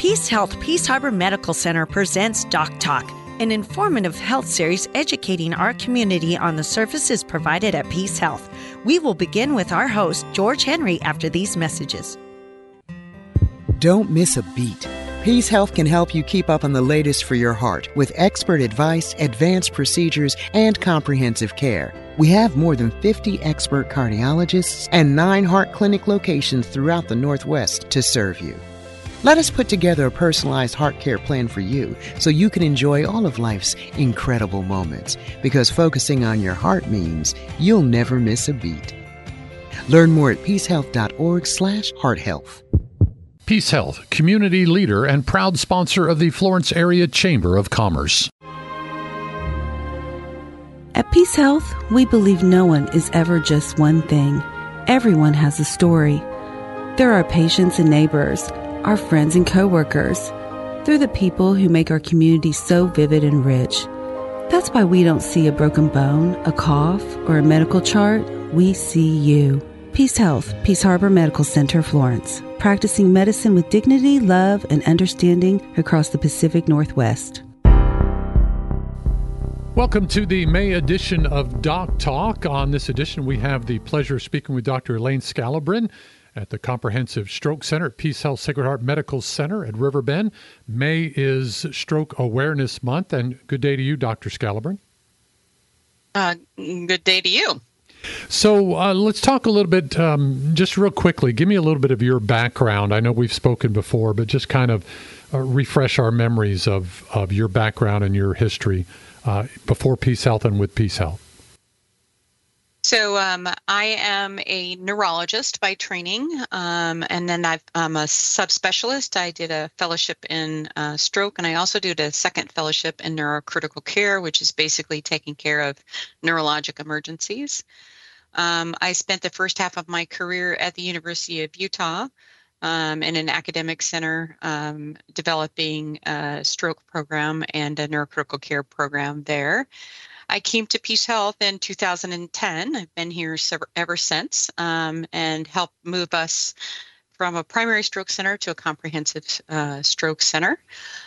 Peace Health Peace Harbor Medical Center presents Doc Talk, an informative health series educating our community on the services provided at Peace Health. We will begin with our host, George Henry, after these messages. Don't miss a beat. Peace Health can help you keep up on the latest for your heart with expert advice, advanced procedures, and comprehensive care. We have more than 50 expert cardiologists and 9 heart clinic locations throughout the Northwest to serve you. Let us put together a personalized heart care plan for you so you can enjoy all of life's incredible moments, because focusing on your heart means you'll never miss a beat. Learn more at peacehealth.org/hearthealth. Peace Health, community leader and proud sponsor of the Florence Area Chamber of Commerce. At Peace Health, we believe no one is ever just one thing. Everyone has a story. There are patients and neighbors, our friends and coworkers. They're the people who make our community so vivid and rich. That's why we don't see a broken bone, a cough, or a medical chart. We see you. Peace Health, Peace Harbor Medical Center, Florence. Practicing medicine with dignity, love, and understanding across the Pacific Northwest. Welcome to the May edition of Doc Talk. On this edition, we have the pleasure of speaking with Dr. Elaine Scalabrin at the Comprehensive Stroke Center at Peace Health Sacred Heart Medical Center at Riverbend. May is Stroke Awareness Month, and good day to you, Dr. Scalabrin. Good day to you. So let's talk a little bit, just real quickly. Give me a little bit of your background. I know we've spoken before, but just kind of refresh our memories of your background and your history before Peace Health and with Peace Health. So I am a neurologist by training, and then I'm a subspecialist. I did a fellowship in stroke, and I also did a second fellowship in neurocritical care, which is basically taking care of neurologic emergencies. I spent the first half of my career at the University of Utah in an academic center developing a stroke program and a neurocritical care program there. I came to Peace Health in 2010. I've been here ever since and helped move us from a primary stroke center to a comprehensive stroke center.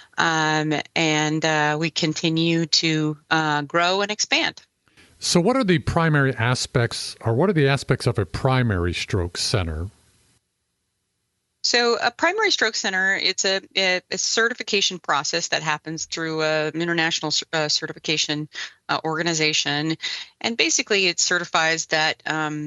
And we continue to grow and expand. So what are the primary aspects, or what are the aspects of a primary stroke center? So a primary stroke center, it's a certification process that happens through an international certification organization. And basically it certifies that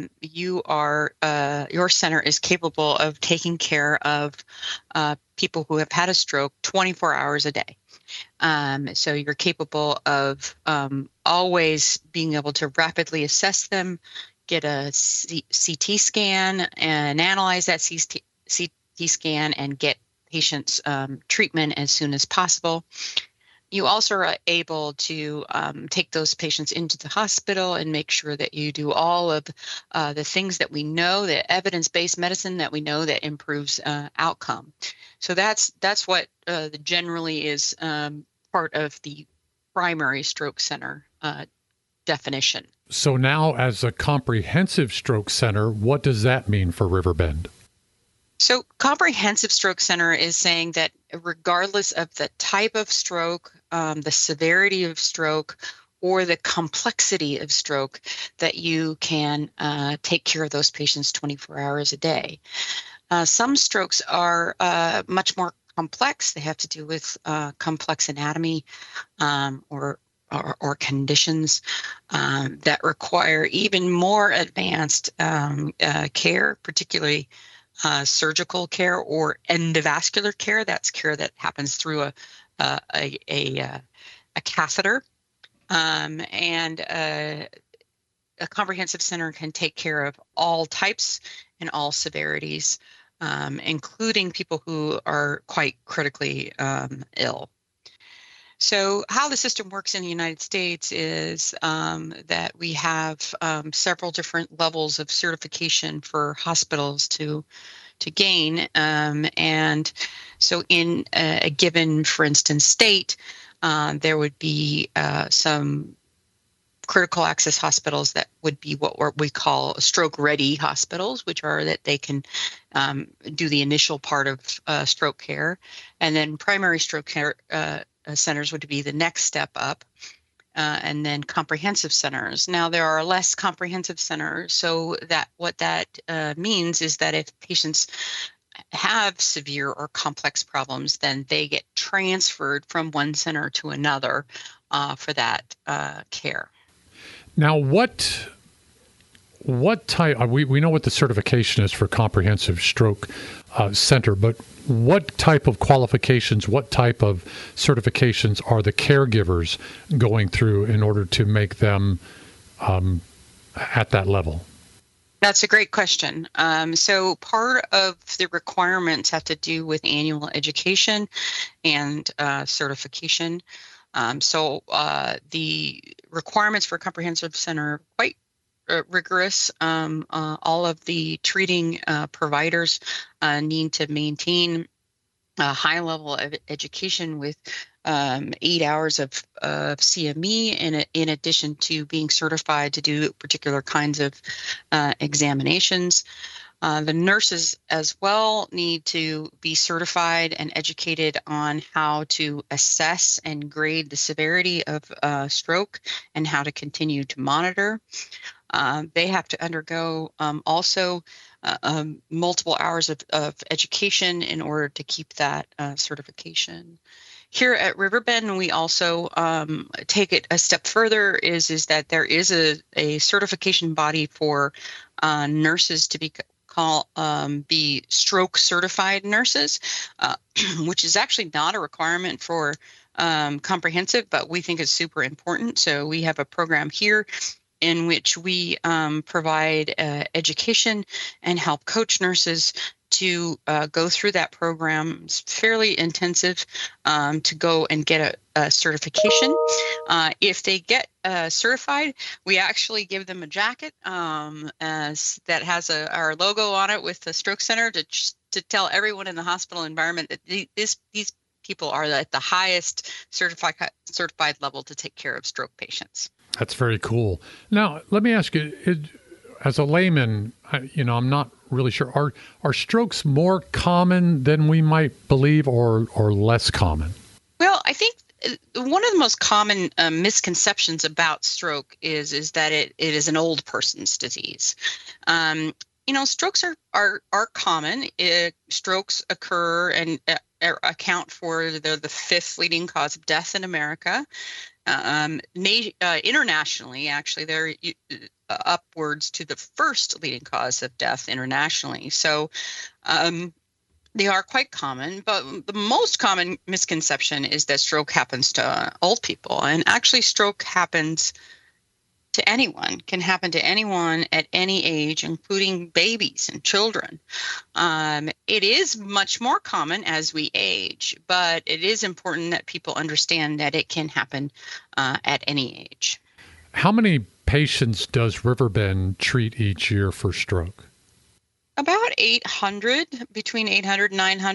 your center is capable of taking care of people who have had a stroke 24 hours a day. So you're capable of always being able to rapidly assess them, get a CT scan and analyze that CT scan and get patients treatment as soon as possible. You also are able to take those patients into the hospital and make sure that you do all of the things that we know, the evidence-based medicine that we know that improves outcome. So that's what generally is part of the primary stroke center definition. So now, as a comprehensive stroke center, what does that mean for Riverbend? So comprehensive stroke center is saying that regardless of the type of stroke, the severity of stroke, or the complexity of stroke, that you can take care of those patients 24 hours a day. Some strokes are much more complex. They have to do with complex anatomy or conditions that require even more advanced care, particularly surgical care or endovascular care. That's care that happens through a catheter. And a comprehensive center can take care of all types and all severities, including people who are quite critically ill. So how the system works in the United States is that we have several different levels of certification for hospitals to gain. And so in a given, for instance, state, there would be some critical access hospitals that would be what we call stroke-ready hospitals, which are that they can do the initial part of stroke care. And then primary stroke care centers would be the next step up. And then comprehensive centers. Now, there are less comprehensive centers, so what that means is that if patients have severe or complex problems, then they get transferred from one center to another for that care. Now, what type? We know what the certification is for comprehensive stroke center, but what type of qualifications, what type of certifications are the caregivers going through in order to make them at that level? That's a great question. So part of the requirements have to do with annual education and certification. So the requirements for a comprehensive center are quite rigorous. All of the treating providers need to maintain a high level of education with 8 hours of CME in addition to being certified to do particular kinds of examinations. The nurses as well need to be certified and educated on how to assess and grade the severity of stroke and how to continue to monitor. They have to undergo also multiple hours of education in order to keep that certification. Here at Riverbend, we also take it a step further, is that there is a certification body for nurses to be stroke certified nurses, which is actually not a requirement for comprehensive, but we think is super important. So we have a program here in which we provide education and help coach nurses to go through that program. It's fairly intensive to go and get a certification. If they get certified, we actually give them a jacket that has our logo on it with the Stroke Center to tell everyone in the hospital environment that these people are at the highest certified level to take care of stroke patients. That's very cool. Now, let me ask you, as a layman, I'm not really sure. Are strokes more common than we might believe, or less common? Well, I think one of the most common misconceptions about stroke is that it is an old person's disease. Strokes are common. Strokes occur and account for the fifth leading cause of death in America. Internationally, actually, they're upwards to the first leading cause of death internationally. So they are quite common, but the most common misconception is that stroke happens to old people. And actually, stroke happens to anyone, can happen to anyone at any age, including babies and children. It is much more common as we age, but it is important that people understand that it can happen at any age. How many patients does Riverbend treat each year for stroke? About 800, between 800 and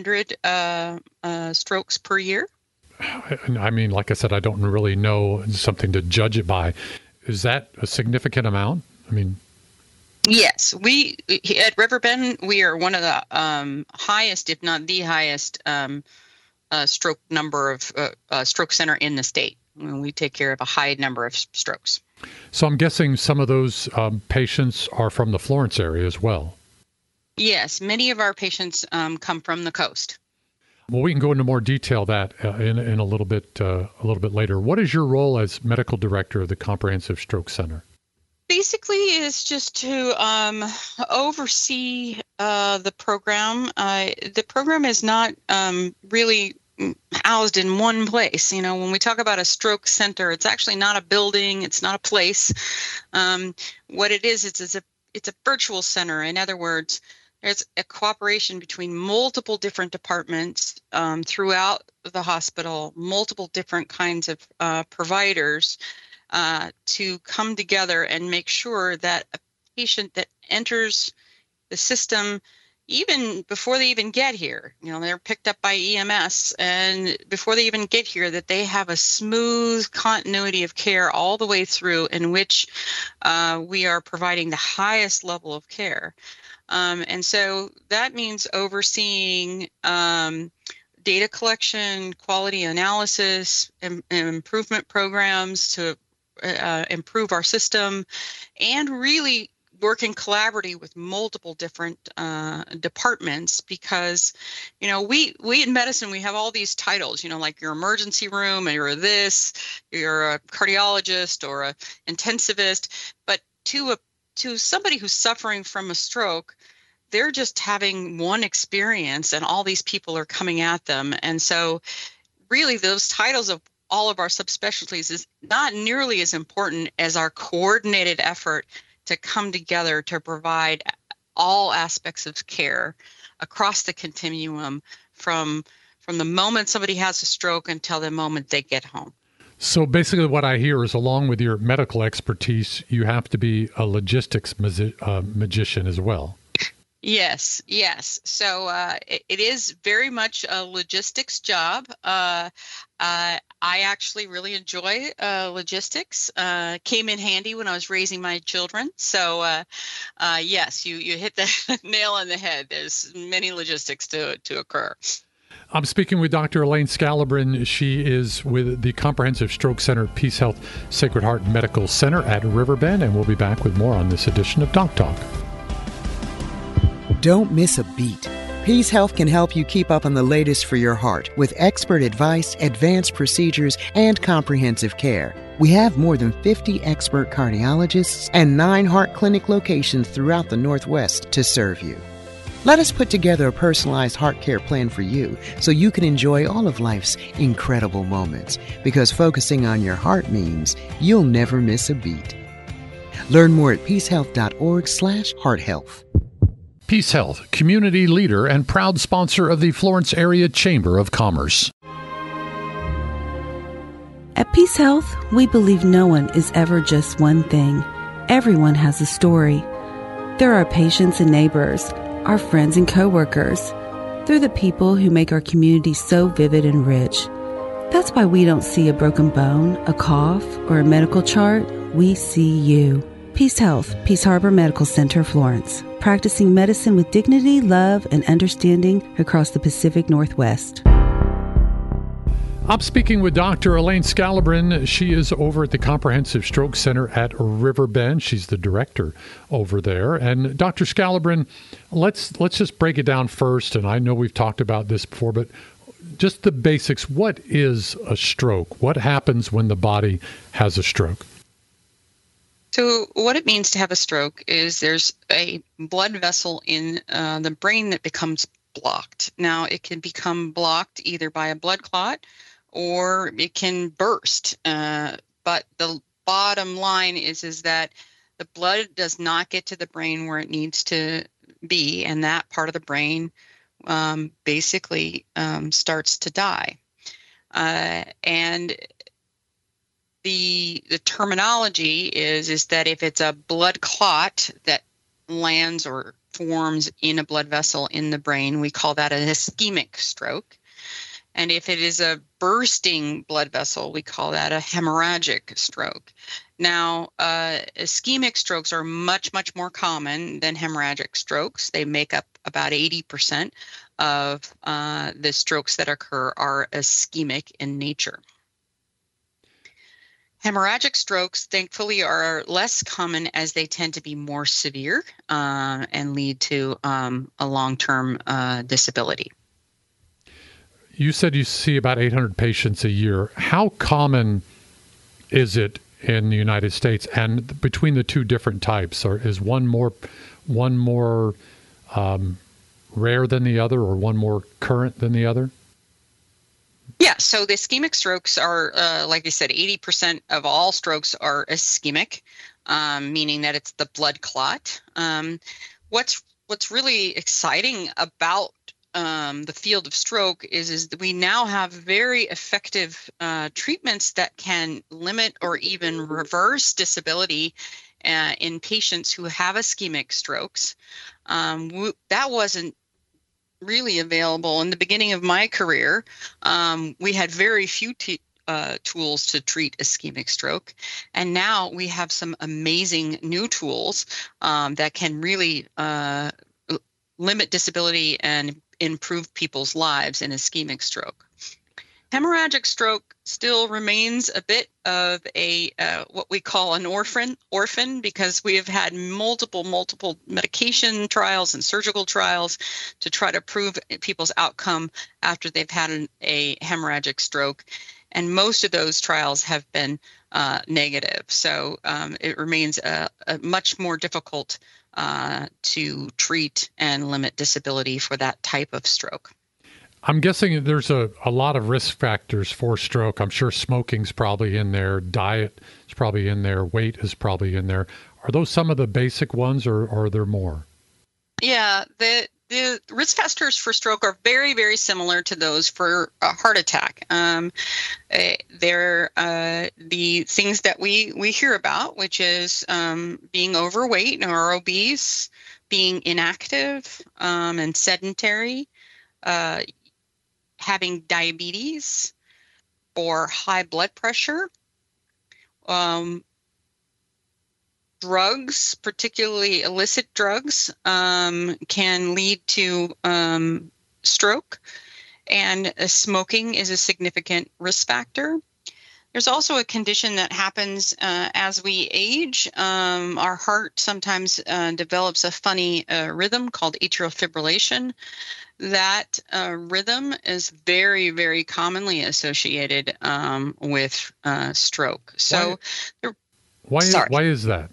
900 strokes per year. I mean, like I said, I don't really know something to judge it by. Is that a significant amount? I mean, yes, we at Riverbend, we are one of the highest, if not the highest, stroke number of stroke center in the state. We take care of a high number of strokes. So I'm guessing some of those patients are from the Florence area as well. Yes, many of our patients come from the coast. Well, we can go into more detail that in a little bit later. What is your role as medical director of the Comprehensive Stroke Center? Basically, it's just to oversee the program. The program is not really housed in one place. When we talk about a stroke center, it's actually not a building. It's not a place. What it is, it's a virtual center. In other words, there's a cooperation between multiple different departments throughout the hospital, multiple different kinds of providers to come together and make sure that a patient that enters the system even before they even get here. They're picked up by EMS, and before they even get here, that they have a smooth continuity of care all the way through, in which we are providing the highest level of care. And so that means overseeing data collection, quality analysis, and improvement programs to improve our system, and really working collaboratively with multiple different departments, because we in medicine, we have all these titles, like your emergency room, and you're a cardiologist or a intensivist, but to somebody who's suffering from a stroke, they're just having one experience and all these people are coming at them. And so really those titles of all of our subspecialties is not nearly as important as our coordinated effort to come together to provide all aspects of care across the continuum from the moment somebody has a stroke until the moment they get home. So basically what I hear is, along with your medical expertise, you have to be a logistics magician as well. Yes. So it is very much a logistics job. I actually really enjoy logistics. Came in handy when I was raising my children. So yes, you hit the nail on the head. There's many logistics to occur. I'm speaking with Dr. Elaine Scalabrin. She is with the Comprehensive Stroke Center Peace Health Sacred Heart Medical Center at Riverbend, and we'll be back with more on this edition of Doc Talk. Don't miss a beat. Peace Health can help you keep up on the latest for your heart with expert advice, advanced procedures, and comprehensive care. We have more than 50 expert cardiologists and 9 heart clinic locations throughout the Northwest to serve you. Let us put together a personalized heart care plan for you so you can enjoy all of life's incredible moments, because focusing on your heart means you'll never miss a beat. Learn more at peacehealth.org/hearthealth. Peace Health, community leader and proud sponsor of the Florence Area Chamber of Commerce. At Peace Health, we believe no one is ever just one thing. Everyone has a story. They're our patients and neighbors, our friends and coworkers. They're the people who make our community so vivid and rich. That's why we don't see a broken bone, a cough, or a medical chart. We see you. Peace Health, Peace Harbor Medical Center, Florence. Practicing medicine with dignity, love, and understanding across the Pacific Northwest. I'm speaking with Dr. Elaine Scalabrin. She is over at the Comprehensive Stroke Center at Riverbend. She's the director over there. And Dr. Scalabrin, let's just break it down first. And I know we've talked about this before, but just the basics. What is a stroke? What happens when the body has a stroke? So what it means to have a stroke is there's a blood vessel in the brain that becomes blocked. Now, it can become blocked either by a blood clot or it can burst. But the bottom line is that the blood does not get to the brain where it needs to be, and that part of the brain basically starts to die. And the terminology is that if it's a blood clot that lands or forms in a blood vessel in the brain, we call that an ischemic stroke. And if it is a bursting blood vessel, we call that a hemorrhagic stroke. Now, ischemic strokes are much, much more common than hemorrhagic strokes. They make up about 80% of the strokes that occur are ischemic in nature. Hemorrhagic strokes, thankfully, are less common as they tend to be more severe and lead to a long-term disability. You said you see about 800 patients a year. How common is it in the United States? And between the two different types, or is one more rare than the other, or one more current than the other? Yeah, so the ischemic strokes are, like I said, 80% of all strokes are ischemic, meaning that it's the blood clot. What's really exciting about the field of stroke is that we now have very effective treatments that can limit or even reverse disability in patients who have ischemic strokes. That wasn't really available in the beginning of my career. We had very few tools to treat ischemic stroke, and now we have some amazing new tools that can really limit disability and improve people's lives in ischemic stroke. Hemorrhagic stroke still remains a bit of a what we call an orphan because we have had multiple medication trials and surgical trials to try to prove people's outcome after they've had a hemorrhagic stroke. And most of those trials have been negative. So it remains a much more difficult to treat and limit disability for that type of stroke. I'm guessing there's a lot of risk factors for stroke. I'm sure smoking's probably in there, diet is probably in there, weight is probably in there. Are those some of the basic ones, or are there more? Yeah, the risk factors for stroke are very, very similar to those for a heart attack. They're the things that we hear about, which is being overweight or obese, being inactive and sedentary, having diabetes or high blood pressure, drugs, particularly illicit drugs, can lead to stroke, and smoking is a significant risk factor. There's also a condition that happens as we age. Our heart sometimes develops a funny rhythm called atrial fibrillation. That rhythm is very, very commonly associated with stroke. So, why is that?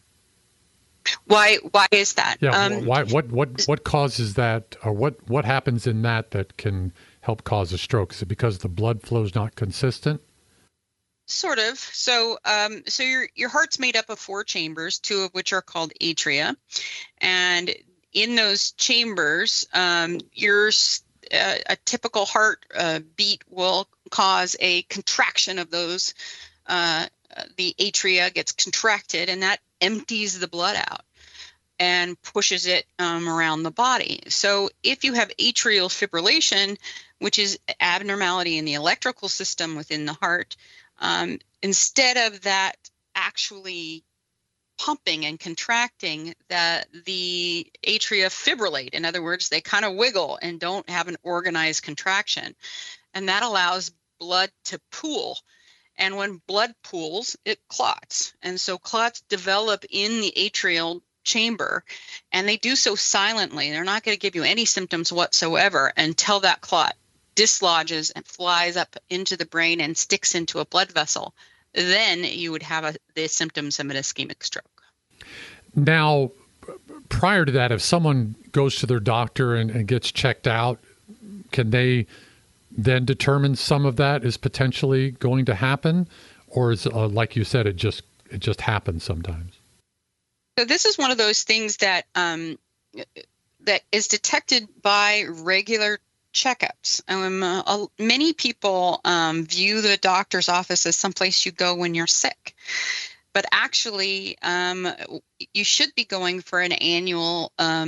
Why is that? Yeah. What causes that, or what happens in that can help cause a stroke? Is it because the blood flow is not consistent? Sort of. So your heart's made up of 4 chambers, 2 of which are called atria, and in those chambers, a typical heart beat will cause a contraction of those. The atria gets contracted, and that empties the blood out and pushes it around the body. So if you have atrial fibrillation, which is abnormality in the electrical system within the heart, instead of that actually pumping and contracting, the atria fibrillate. In other words, they kind of wiggle and don't have an organized contraction. And that allows blood to pool. And when blood pools, it clots. And so clots develop in the atrial chamber, and they do so silently. They're not going to give you any symptoms whatsoever until that clot dislodges and flies up into the brain and sticks into a blood vessel. Then you would have the symptoms of an ischemic stroke. Now, prior to that, if someone goes to their doctor and gets checked out, can they then determine some of that is potentially going to happen? Or is, like you said, it just happens sometimes? So this is one of those things that that is detected by regular checkups. Many people view the doctor's office as someplace you go when you're sick, but actually you should be going for an annual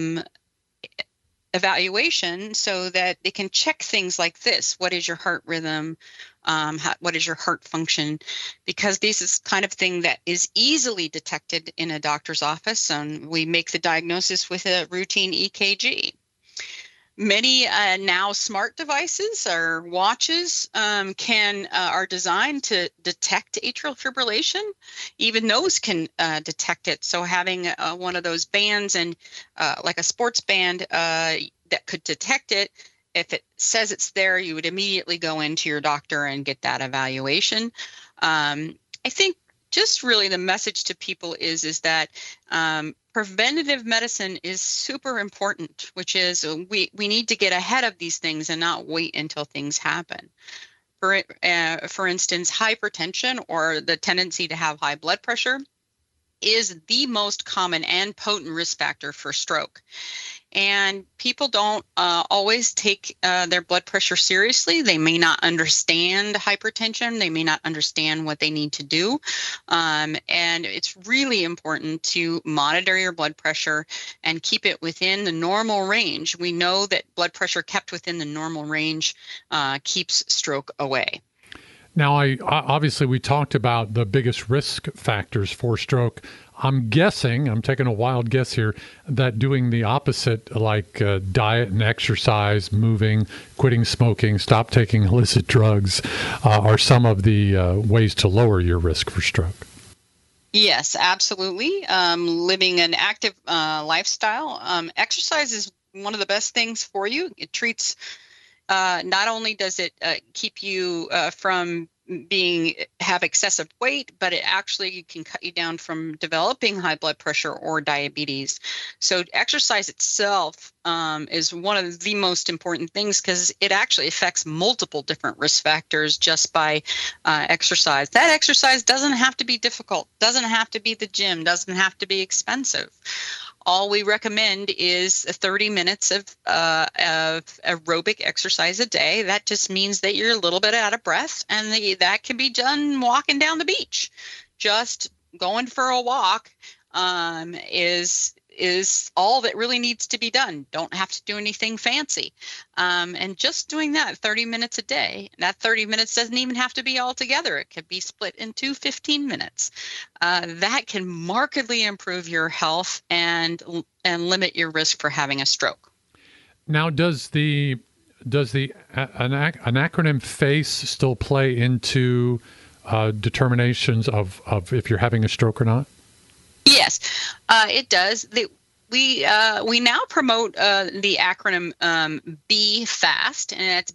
evaluation so that they can check things like this. What is your heart rhythm? What is your heart function? Because this is kind of thing that is easily detected in a doctor's office, and we make the diagnosis with a routine EKG. Many now smart devices or watches are designed to detect atrial fibrillation. Even those can detect it. So having one of those bands and like a sports band that could detect it, if it says it's there, you would immediately go into your doctor and get that evaluation. I think just really the message to people is that preventative medicine is super important, which is we need to get ahead of these things and not wait until things happen. For instance, hypertension, or the tendency to have high blood pressure, is the most common and potent risk factor for stroke. and people don't always take their blood pressure seriously. They may not understand hypertension. They may not understand what they need to do. And it's really important to monitor your blood pressure and keep it within the normal range. We know that blood pressure kept within the normal range keeps stroke away. Now, obviously we talked about the biggest risk factors for stroke. I'm guessing, I'm taking a wild guess here, that doing the opposite, like diet and exercise, moving, quitting smoking, stop taking illicit drugs, are some of the ways to lower your risk for stroke. Yes, absolutely. Living an active lifestyle. Exercise is one of the best things for you. It treats, not only does it keep you from have excessive weight, but it actually can cut you down from developing high blood pressure or diabetes. So exercise itself is one of the most important things because it actually affects multiple different risk factors just by exercise. That exercise doesn't have to be difficult, doesn't have to be the gym, doesn't have to be expensive. All we recommend is 30 minutes of aerobic exercise a day. That just means that you're a little bit out of breath, and that can be done walking down the beach. Just going for a walk is all that really needs to be done. Don't have to do anything fancy. And just doing that 30 minutes a day, that 30 minutes doesn't even have to be all together. It could be split into 15 minutes. That can markedly improve your health and limit your risk for having a stroke. Now, does an acronym FACE still play into determinations of if you're having a stroke or not? Yes, it does. We now promote the acronym BFAST, and that's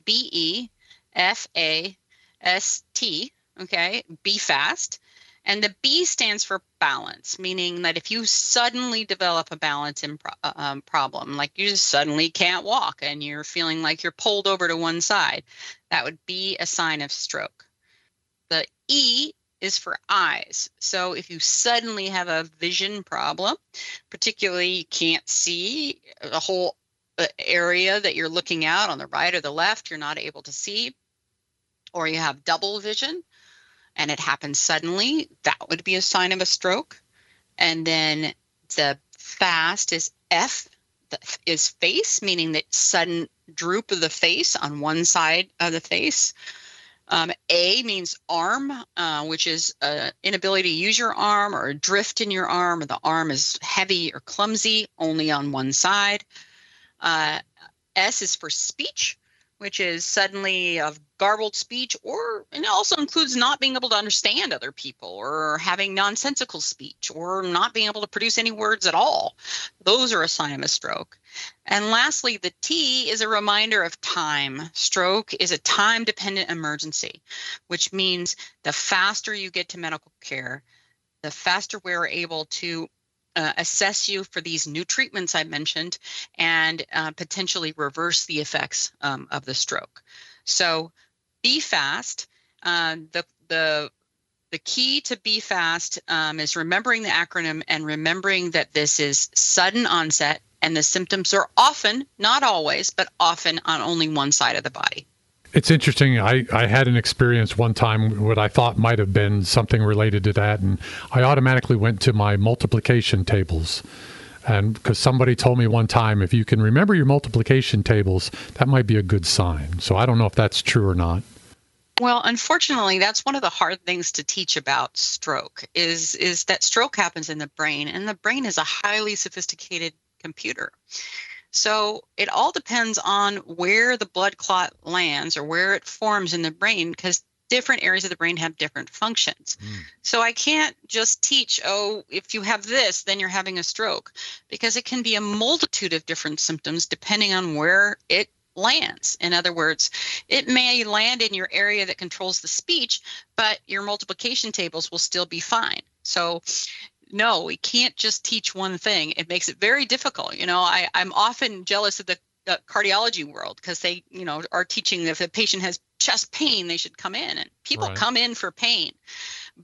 BEFAST. Okay, BFAST, and the B stands for balance, meaning that if you suddenly develop a balance problem, like you just suddenly can't walk and you're feeling like you're pulled over to one side, that would be a sign of stroke. The E is for eyes. So if you suddenly have a vision problem, particularly you can't see a whole area that you're looking out on the right or the left, you're not able to see, or you have double vision and it happens suddenly, that would be a sign of a stroke. And then the FAST is F, is face, meaning that sudden droop of the face on one side of the face. A means arm, which is inability to use your arm or a drift in your arm, or the arm is heavy or clumsy, only on one side. S is for speech, which is suddenly of garbled speech, or it also includes not being able to understand other people or having nonsensical speech or not being able to produce any words at all. Those are a sign of a stroke. And lastly, the T is a reminder of time. Stroke is a time-dependent emergency, which means the faster you get to medical care, the faster we're able to assess you for these new treatments I mentioned and potentially reverse the effects of the stroke. So BFAST, the key to BFAST is remembering the acronym and remembering that this is sudden onset and the symptoms are often, not always, but often on only one side of the body. It's interesting. I had an experience one time what I thought might have been something related to that, and I automatically went to my multiplication tables. And because somebody told me one time, if you can remember your multiplication tables, that might be a good sign. So I don't know if that's true or not. Well, unfortunately, that's one of the hard things to teach about stroke is that stroke happens in the brain, and the brain is a highly sophisticated computer. So it all depends on where the blood clot lands or where it forms in the brain, because different areas of the brain have different functions. So I can't just teach, if you have this, then you're having a stroke, because it can be a multitude of different symptoms depending on where it lands. In other words, it may land in your area that controls the speech, but your multiplication tables will still be fine. So no, we can't just teach one thing. It makes it very difficult. I'm often jealous of the cardiology world because they, are teaching that if a patient has chest pain, they should come in, and people come in for pain. But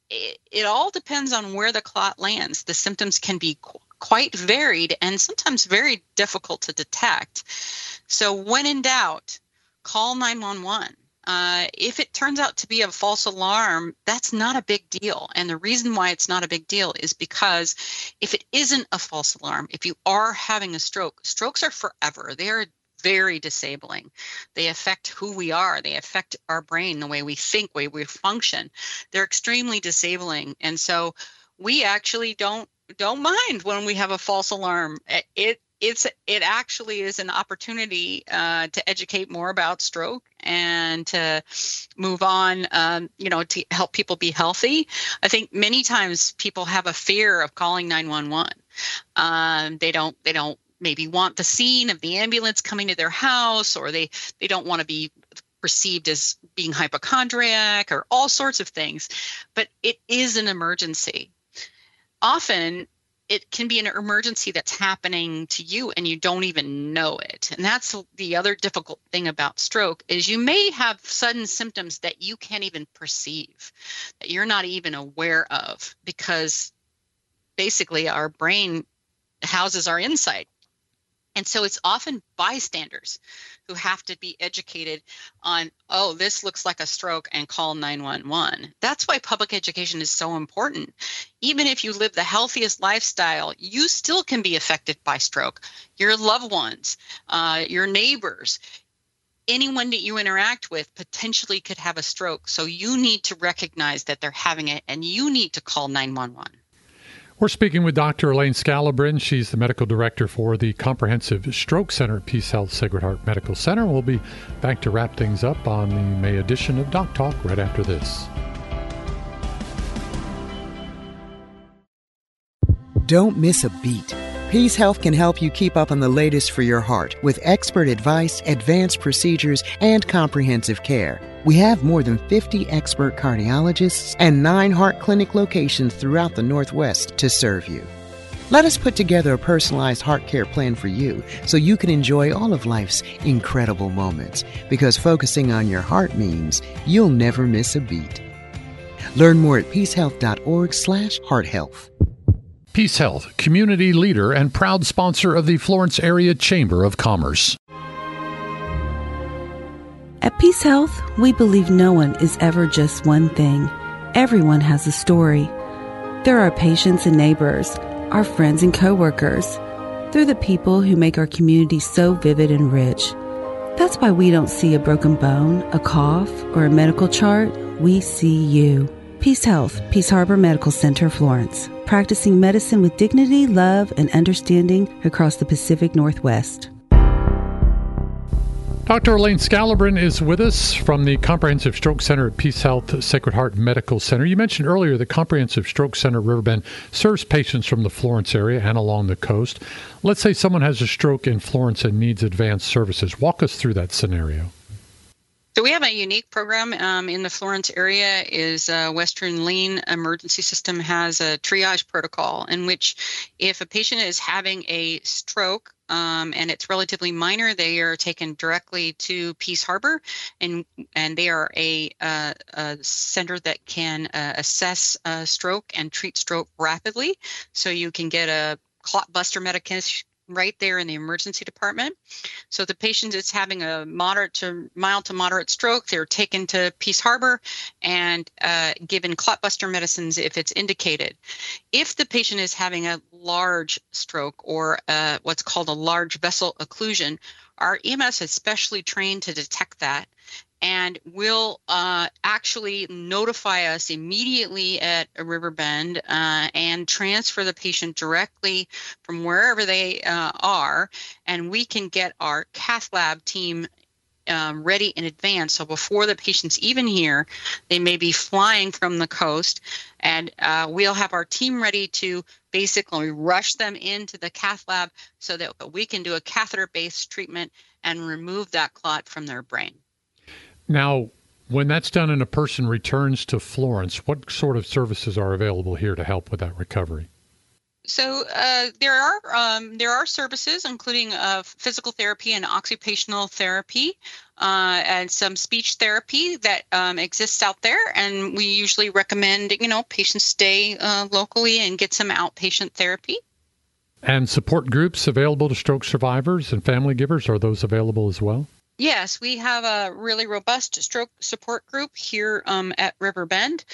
it all depends on where the clot lands. The symptoms can be quite varied and sometimes very difficult to detect. So when in doubt, call 911. If it turns out to be a false alarm, that's not a big deal. And the reason why it's not a big deal is because if it isn't a false alarm, if you are having a stroke, strokes are forever. They are very disabling. They affect who we are. They affect our brain, the way we think, the way we function. They're extremely disabling. And so we actually don't mind when we have a false alarm. It actually is an opportunity to educate more about stroke and to move on, to help people be healthy. I think many times people have a fear of calling 911. They don't maybe want the scene of the ambulance coming to their house, or they don't want to be perceived as being hypochondriac, or all sorts of things. But it is an emergency. Often it can be an emergency that's happening to you and you don't even know it. And that's the other difficult thing about stroke, is you may have sudden symptoms that you can't even perceive, that you're not even aware of, because basically our brain houses our insight. And so it's often bystanders who have to be educated on, oh, this looks like a stroke, and call 911. That's why public education is so important. Even if you live the healthiest lifestyle, you still can be affected by stroke. Your loved ones, your neighbors, anyone that you interact with potentially could have a stroke. So you need to recognize that they're having it, and you need to call 911. We're speaking with Dr. Elaine Scalabrin. She's the medical director for the Comprehensive Stroke Center at Peace Health Sacred Heart Medical Center. We'll be back to wrap things up on the May edition of Doc Talk right after this. Don't miss a beat. Peace Health can help you keep up on the latest for your heart with expert advice, advanced procedures, and comprehensive care. We have more than 50 expert cardiologists and 9 heart clinic locations throughout the Northwest to serve you. Let us put together a personalized heart care plan for you so you can enjoy all of life's incredible moments, because focusing on your heart means you'll never miss a beat. Learn more at peacehealth.org/hearthealth. Peace Health, community leader and proud sponsor of the Florence Area Chamber of Commerce. At Peace Health, we believe no one is ever just one thing. Everyone has a story. There are patients and neighbors, our friends and coworkers. They're the people who make our community so vivid and rich. That's why we don't see a broken bone, a cough, or a medical chart. We see you. Peace Health, Peace Harbor Medical Center, Florence. Practicing medicine with dignity, love, and understanding across the Pacific Northwest. Dr. Elaine Scalabrin is with us from the Comprehensive Stroke Center at Peace Health Sacred Heart Medical Center. You mentioned earlier the Comprehensive Stroke Center Riverbend serves patients from the Florence area and along the coast. Let's say someone has a stroke in Florence and needs advanced services. Walk us through that scenario. So we have a unique program in the Florence area. Is Western Lane Emergency System has a triage protocol in which if a patient is having a stroke and it's relatively minor, they are taken directly to Peace Harbor, and they are a center that can assess stroke and treat stroke rapidly. So you can get a clot buster medication right there in the emergency department. So the patient is having a mild to moderate stroke. They're taken to Peace Harbor and given clot buster medicines if it's indicated. If the patient is having a large stroke or what's called a large vessel occlusion, our EMS is specially trained to detect that and will actually notify us immediately at a Riverbend and transfer the patient directly from wherever they are, and we can get our cath lab team ready in advance. So before the patient's even here, they may be flying from the coast, and we'll have our team ready to basically rush them into the cath lab so that we can do a catheter-based treatment and remove that clot from their brain. Now, when that's done and a person returns to Florence, what sort of services are available here to help with that recovery? So there are services, including physical therapy and occupational therapy. and some speech therapy that exists out there. And we usually recommend, patients stay locally and get some outpatient therapy. And support groups available to stroke survivors and family givers, are those available as well? Yes, we have a really robust stroke support group here at Riverbend.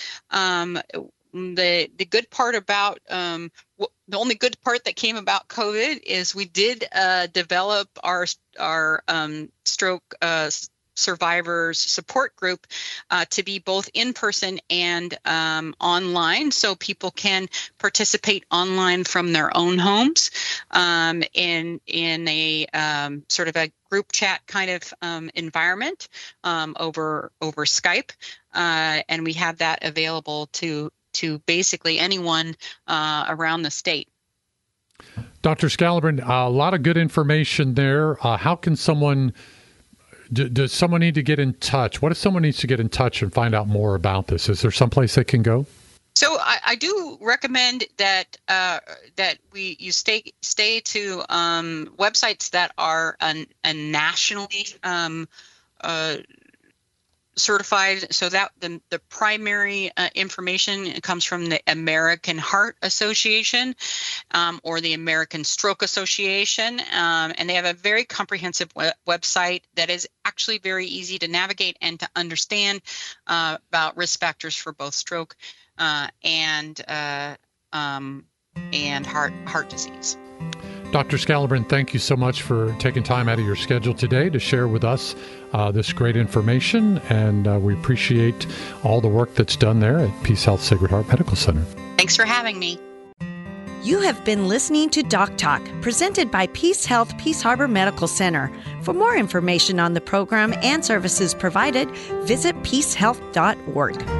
The good part about the only good part that came about COVID is we did develop our stroke survivors support group to be both in person and online, so people can participate online from their own homes in a sort of a group chat kind of environment over Skype, and we have that available to basically anyone around the state. Dr. Scalabrin, a lot of good information there. How can someone, does someone need to get in touch? What if someone needs to get in touch and find out more about this? Is there someplace they can go? So I do recommend that you stay to websites that are nationally certified, so that the primary information comes from the American Heart Association or the American Stroke Association, and they have a very comprehensive website that is actually very easy to navigate and to understand about risk factors for both stroke and heart disease. Dr. Scalabrin, thank you so much for taking time out of your schedule today to share with us this great information, and we appreciate all the work that's done there at Peace Health Sacred Heart Medical Center. Thanks for having me. You have been listening to Doc Talk, presented by Peace Health Peace Harbor Medical Center. For more information on the program and services provided, visit peacehealth.org.